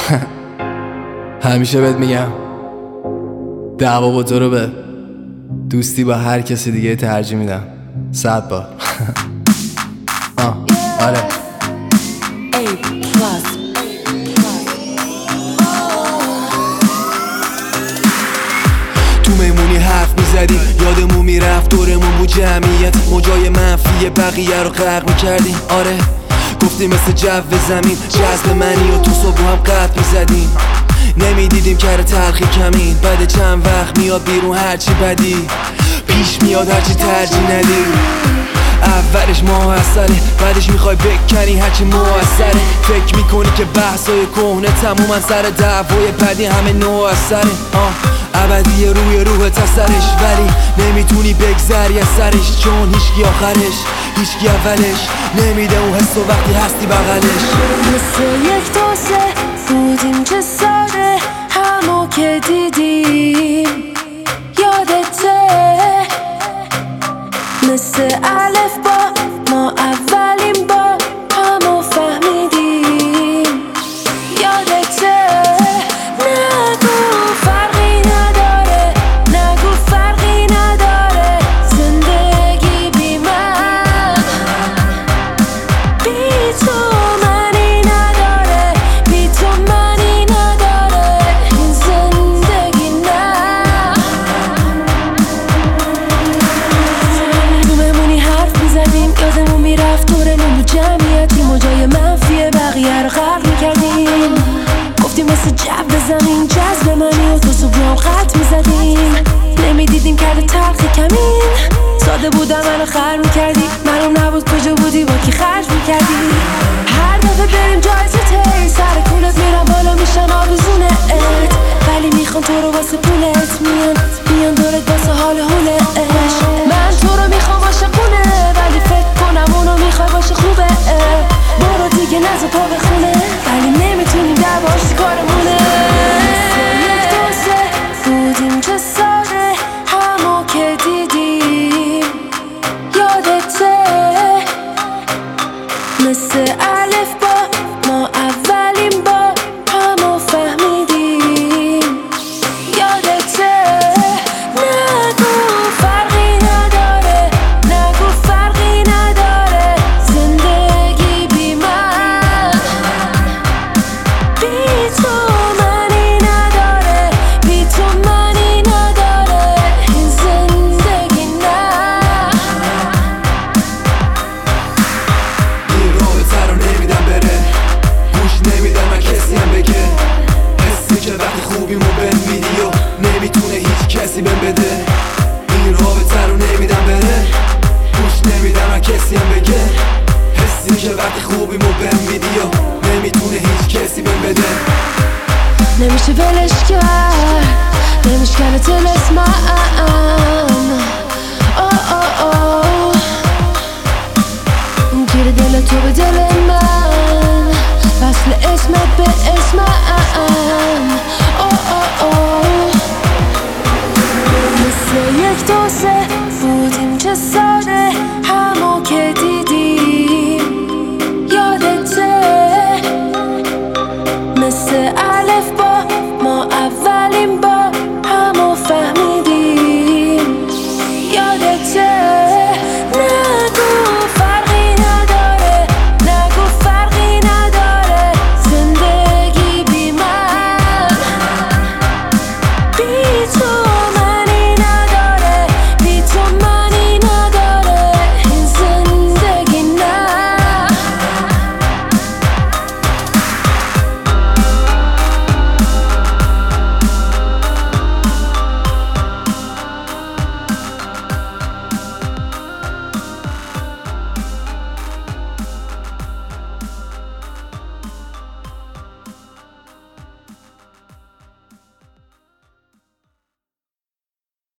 همیشه بهت میگم دعوا با تو رو به دوستی با هر کسی دیگه ترجیح میدم 100 بار. آره تو میمونی حرف میزدیم یادمون میرفت دورمون بود جمعیت موجای منفی بقیه رو غرق میکردیم. آره گفتیم مثل جو زمین جذب منی و تو صبح هم قد میزدیم نمیدیدیم کار تلخی کمین بعد چند وقت میاد بیرون هرچی بدی پیش میاد هرچی ترجیح ندی. اولش موثره بعدش میخوای بکنی هرچی موثره فکر میکنی که بحثای کهنه تمومن سر دعوای بعدی همه نوع اثره ابدی روی روح تسرش ولی نمیتونی بگذری از سرش چون هیچکی آخرش هیچکی اولش نمیده اون حس و وقتی هستی بغلش. مثل یک تاسه بودیم چه ساده همو که دیدیم یادته مثل الف با ما اولین با همو فهمیدیم یادته نگو فرقی نداره نگو فرقی نداره زندگی بی من بی تو منی نداره بی تو منی نداره این زندگی نه تو بمونی حرف میزدیم یادمون میرفت دورمون بود جمعیتی موجای منفی بقیه رو غرق میکردیم گفتیم مثل جو زمین جذب منی و تو صبح قط میزدیم نمیدیدیم کرده تلخی کمین ساده بودم منو خر میکردی معلوم نبود کجا بودی با کی خرج میکردی هر دفعه بریم جایزه تی سر کولت میرم بالا میشن آویزونه ولی میخوان تو رو واسه پولت میان دورت واسه حال حولش من تو رو میخوام عاشقونه ولی فکر کنم اونو میخوای باشه خوبه برو دیگه نزا پا بخونه ولی نمیتونیم دعواش کارمونه یک دوسته بودیم چه ساده همو که دیدیم یادته مثل الف با ما اولین با همو فهمیدیم یادته نگو فرقی نداره نگو فرقی نداره زندگی بی من بی تو منی نداره بی تو منی نداره این زندگی نه این رابطه رو نمیدم بره گوش نمیدم من کسی هم بگه حسی که وقتی خوبیمو بهم میدی و نمیتونه هیچ کسی بهم بده این رابطه رو نمیدم بره گوش نمیدم من کسی هم بگه حسی که وقتی خوبیمو بهم میدی و نمیتونه هیچ کسی بهم بده نمیشه ولش کرد نمیشکنه تلسمم گیر دل تو به دل من وصل اسمت به